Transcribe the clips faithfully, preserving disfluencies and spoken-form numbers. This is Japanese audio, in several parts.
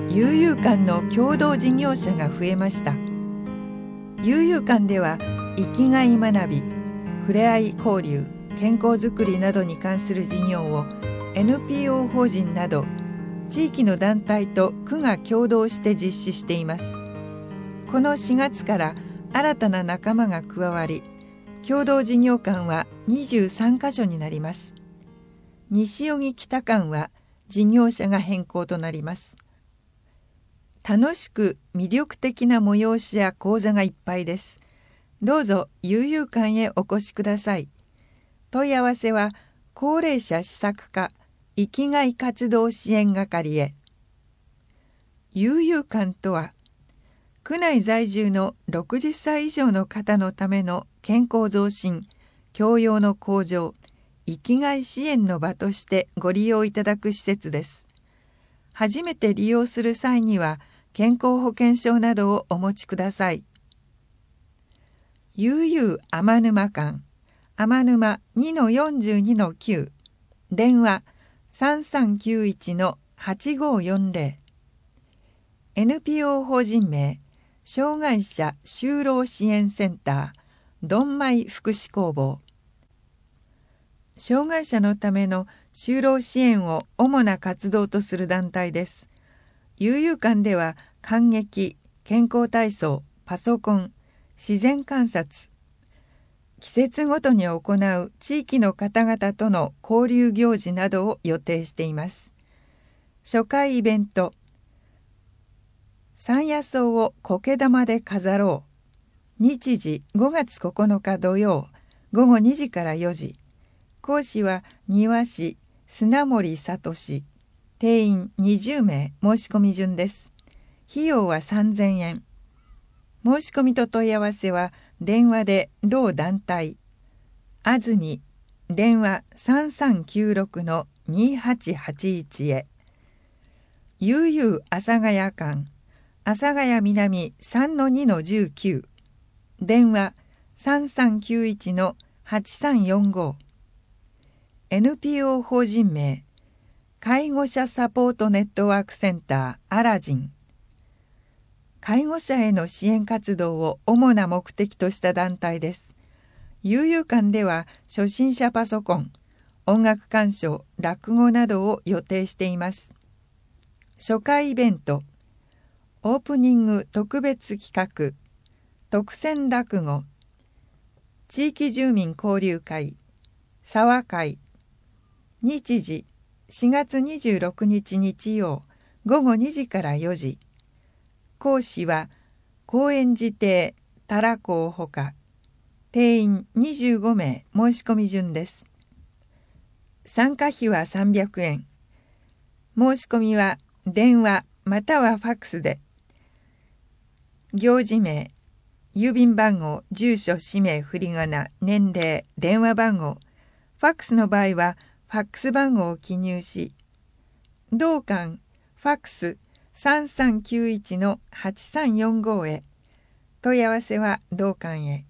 悠遊館の共同事業者が増えました。悠遊館では生きがい学び、ふれあい交流、健康づくりなどに関する事業を エヌピーオー 法人など地域の団体と区が共同して実施しています。このしがつから新たな仲間が加わり、共同事業館はにじゅうさんかしょになります。西荻北館は事業者が変更となります。楽しく魅力的な催しや講座がいっぱいです。どうぞ悠遊館へお越しください。問い合わせは高齢者施策課生きがい活動支援係へ。悠遊館とは、区内在住のろくじゅっさい以上の方のための健康増進、教養の向上、生きがい支援の場としてご利用いただく施設です。初めて利用する際には、健康保険証などをお持ちください。悠々天沼館、天沼 にのよんじゅうにのきゅう、電話 さんさんきゅういちのはちごよんぜろ、エヌピーオー 法人名、障害者就労支援センター、どんまい福祉工房。障害者のための就労支援を主な活動とする団体です。悠遊館では観劇、健康体操、パソコン、自然観察、季節ごとに行う地域の方々との交流行事などを予定しています。初回イベント、山野草を苔玉で飾ろう。日時ごがつここのか土曜、ごごにじからよじ。講師は庭師砂森聡。定員にじゅうめい、申し込み順です。費用はさんぜんえん。申し込みと問い合わせは電話で同団体あずみ電話 さんさんきゅうろくのにはちはちいち へ。悠々阿佐ヶ谷館、阿佐ヶ谷南 さんのにのじゅうきゅう、電話 さんさんきゅういちのはちさんよんご。 エヌピーオー 法人名、介護者サポートネットワークセンターアラジン。介護者への支援活動を主な目的とした団体です。悠遊館では初心者パソコン、音楽鑑賞、落語などを予定しています。初回イベント、オープニング特別企画、特選落語、地域住民交流会、沢会。日時しがつにじゅうろくにち日曜、ごごにじからよじ。講師は高円寺亭たらこをほか。定員にじゅうごめい、申し込み順です。参加費はさんびゃくえん。申し込みは電話またはファックスで。行事名、郵便番号、住所、氏名、振り仮名、年齢、電話番号。ファックスの場合はファックス番号を記入し、同館ファックスさんさんきゅういちのはちさんよんごへ。問い合わせは同館へ。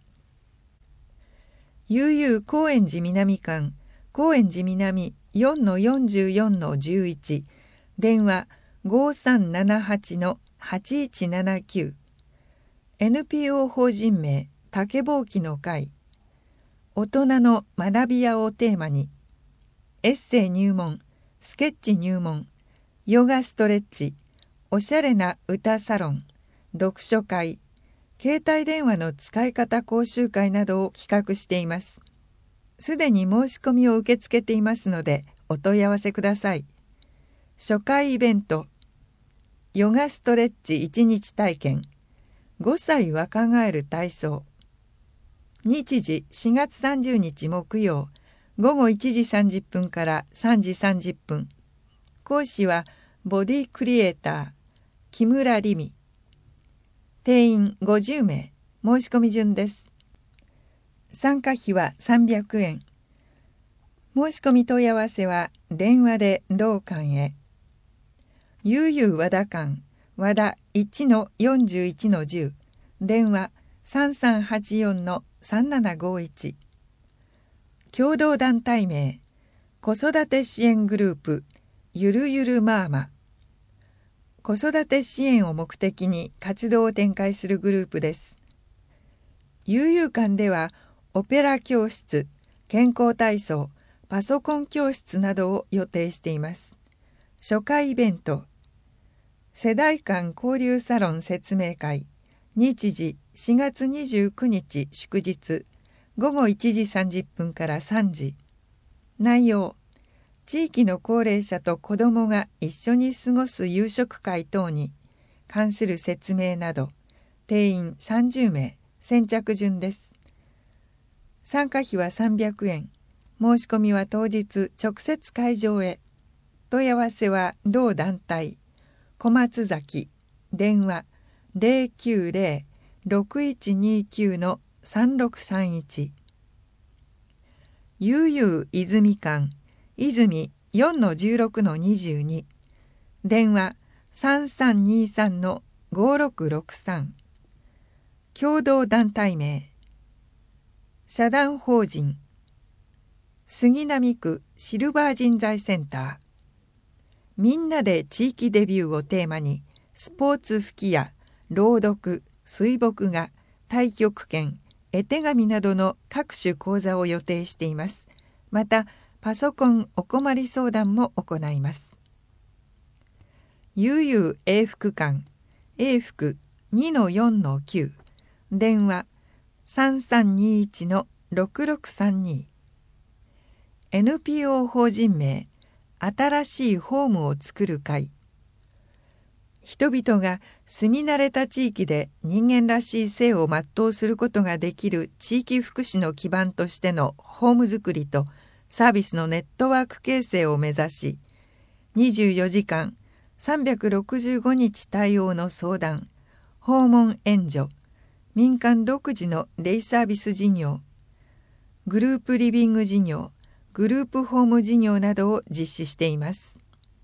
悠々高円寺南館、高円寺南 よんのよんじゅうよんのじゅういち、電話 ごさんななはちのはちいちななきゅう。エヌピーオー 法人名、竹ぼうきの会。大人の学び屋をテーマに、エッセイ入門、スケッチ入門、ヨガストレッチ、おしゃれな歌サロン、読書会、携帯電話の使い方講習会などを企画しています。すでに申し込みを受け付けていますのでお問い合わせください。初回イベント、ヨガストレッチいちにち体験、ごさい若返る体操。日時しがつさんじゅうにち木曜、ごごいちじさんじゅっぷんからさんじさんじゅっぷん。講師はボディクリエイター木村りみ。定員ごじゅうめい、申し込み順です。参加費はさんびゃくえん。申し込み問い合わせは電話で同館へ。悠々和田館、和田 いちのよんじゅういちのじゅう、電話 さんさんはちよんのさんななごいち。共同団体名、子育て支援グループゆるゆるマーマ。 子育て支援を目的に活動を展開するグループです。悠々館ではオペラ教室、健康体操、パソコン教室などを予定しています。初回イベント、世代間交流サロン説明会、日時しがつにじゅうくにち祝日、ごごいちじさんじゅっぷんからさんじ。内容、地域の高齢者と子どもが一緒に過ごす夕食会等に関する説明など、定員さんじゅうめい、先着順です。参加費はさんびゃくえん、申し込みは当日直接会場へ。問い合わせは同団体、小松崎、電話 ゼロきゅうゼロ ろくいちにきゅう さんろくさんいち。悠々泉館、泉 よんのじゅうろくのにじゅうに、電話 さんさんにさんのごろくろくさん。共同団体名、社団法人杉並区シルバー人材センター。みんなで地域デビューをテーマに、スポーツ吹き矢、朗読、水墨画、太極拳、絵手紙などの各種講座を予定しています。また、パソコンお困り相談も行います。悠々英福館、英福 にのよんのきゅう、電話さんさんにいちのろくろくさんに。エヌピーオー 法人名、新しいホームを作る会。人々が住み慣れた地域で人間らしい生を全うすることができる地域福祉の基盤としてのホームづくりとサービスのネットワーク形成を目指し、にじゅうよじかんさんびゃくろくじゅうごにち対応の相談、訪問援助、民間独自のデイサービス事業、グループリビング事業、グループホーム事業などを実施しています。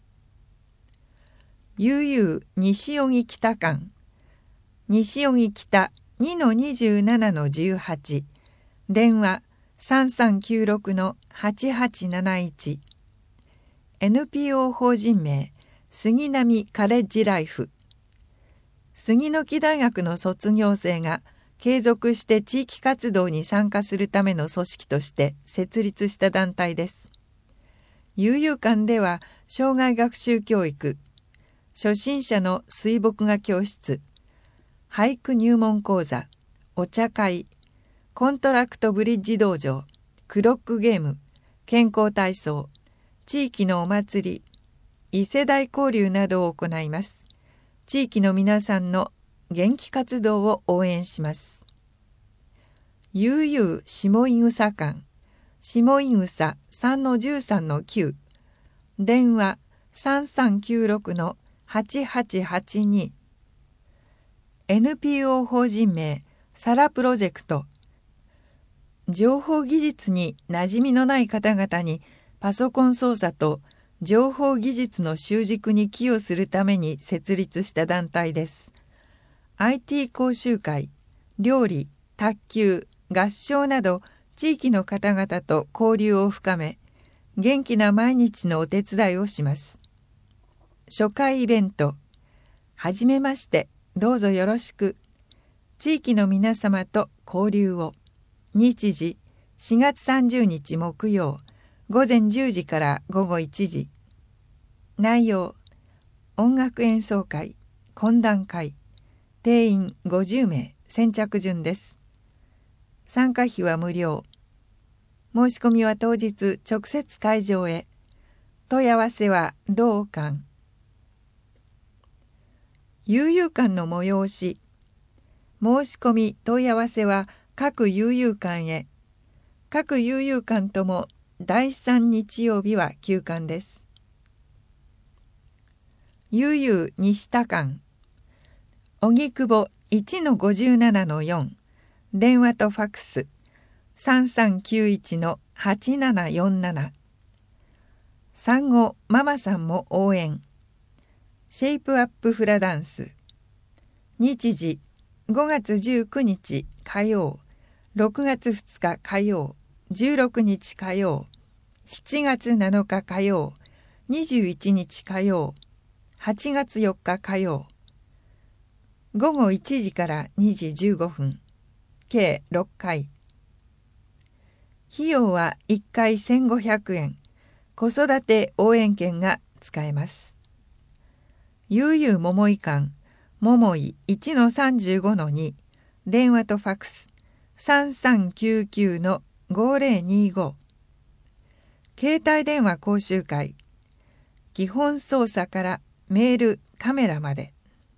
悠々西荻北館、西荻北 にのにじゅうななのじゅうはち、電話さんさんきゅうろくのはちはちなないち。エヌピーオー 法人名、杉並カレッジライフ。杉の木大学の卒業生が継続して地域活動に参加するための組織として設立した団体です。悠々館では生涯学習教育、初心者の水墨画教室、俳句入門講座、お茶会、コントラクトブリッジ道場、クロックゲーム、健康体操、地域のお祭り、異世代交流などを行います。地域の皆さんの元気活動を応援します。悠々下井草館、下井草 さんのじゅうさんのきゅう、電話さんさんきゅうろくのはちはちはちに。エヌピーオー 法人名、サラプロジェクト。情報技術に馴染みのない方々にパソコン操作と情報技術の習熟に寄与するために設立した団体です。アイティー 講習会、料理、卓球、合唱など地域の方々と交流を深め、元気な毎日のお手伝いをします。初回イベント、はじめまして、どうぞよろしく。地域の皆様と交流を。日時しがつさんじゅうにち木曜、ごぜんじゅうじからごごいちじ。内容、音楽演奏会、懇談会、定員ごじゅうめい、先着順です。参加費は無料。申し込みは当日直接会場へ。問い合わせは同館。悠々館の催し。申し込み問い合わせは各悠々館へ。各悠々館ともだいさん日曜日は休館です。悠々西田館、荻窪 いちのごじゅうななのよん、電話とファクスさんさんきゅういちのはちななよんなな。産後ママさんも応援、シェイプアップフラダンス。日時ごがつじゅうくにち火曜、ろくがつふつか火曜、じゅうろくにち火曜、しちがつなのか火曜、にじゅういちにち火曜、 はちがつよっか火曜、ごごいちじからにじじゅうごふん、計ろっかい。費用はいっかいせんごひゃくえん、子育て応援券が使えます。ゆうゆう桃井館、桃井 いちのさんじゅうごのに、電話とファックス さんさんきゅうきゅう ごーぜろにご。携帯電話講習会、基本操作からメール、カメラまで。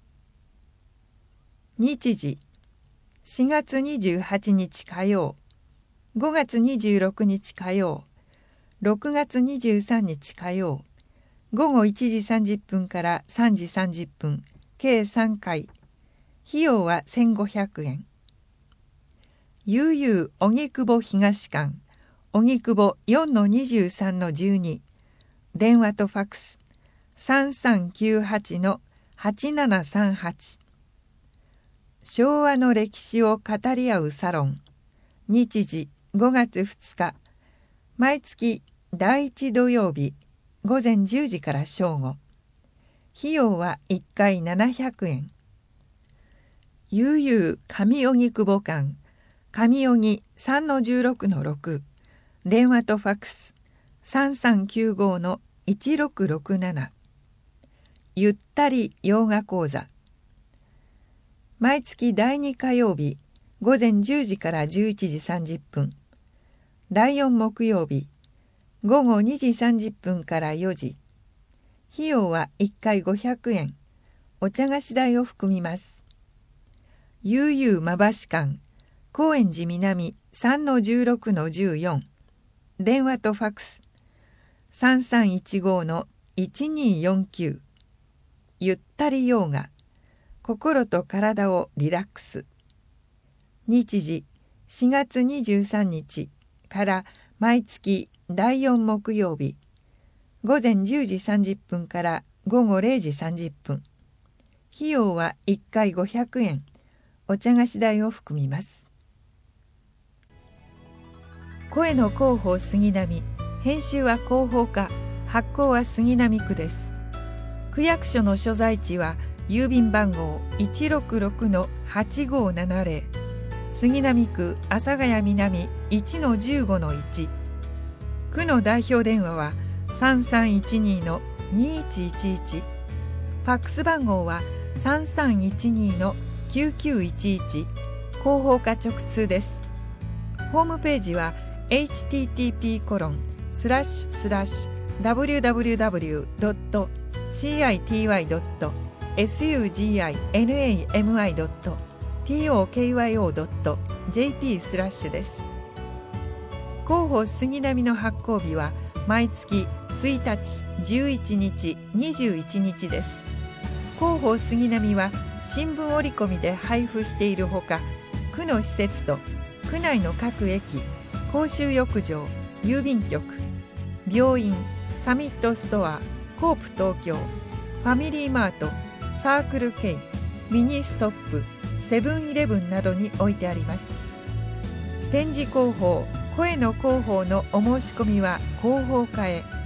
日時、しがつにじゅうはちにち火曜、ごがつにじゅうろくにち火曜、ろくがつにじゅうさんにち火曜、ごごいちじさんじゅっぷんからさんじさんじゅっぷん、計さんかい。費用はせんごひゃくえん。ゆうゆう荻窪東館、荻窪 よんのにじゅうさんのじゅうに、電話とファックス さんさんきゅうはちのはちななさんはち。昭和の歴史を語り合うサロン、日時ごがつふつか、毎月だいいち土曜日、ごぜんじゅうじから正午。費用はいっかいななひゃくえん。ゆうゆう上荻窪館、上荻 さんのじゅうろくのろく、電話とファックス さんさんきゅうごのいちろくろくなな。ゆったりヨガ講座、毎月だいに火曜日、ごぜんじゅうじからじゅういちじさんじゅっぷん、だいよん木曜日、ごごにじさんじゅっぷんからよじ。費用はいっかいごひゃくえん、お茶菓子代を含みます。ゆうゆうまばし館、高円寺南 さんのじゅうろくのじゅうよん、電話とファックス さんさんいちごのいちによんきゅう。ゆったりヨガ、心と体をリラックス。日時しがつにじゅうさんにちから毎月だいよん木曜日、ごぜんじゅうじさんじゅっぷんからごごれいじさんじゅっぷん。費用はいっかいごひゃくえん、お茶菓子代を含みます。声の広報杉並、編集は広報課、発行は杉並区です。区役所の所在地は郵便番号 いちろくろくのはちごななぜろ、杉並区阿佐ヶ谷南 いちのじゅうごのいち。区の代表電話はさんさんいちにのにいちいちいち。ファックス番号はさんさんいちにのきゅうきゅういちいち。広報課直通です。ホームページは エイチティーティーピーコロンスラッシュスラッシュダブリューダブリューダブリュードットシーアイティーワイドットエスユージーアイエヌエーエムアイドットティーオーケーワイオードットジェーピー スラッシュです。広報杉並の発行日は毎月ついたち、じゅういちにち、にじゅういちにちです。広報杉並は新聞折り込みで配布しているほか、区の施設と区内の各駅、公衆浴場、郵便局、病院、サミットストア、コープ東京、ファミリーマート、サークル K、ミニストップ、セブンイレブンなどに置いてあります。展示広報、声の広報のお申し込みは広報課へ。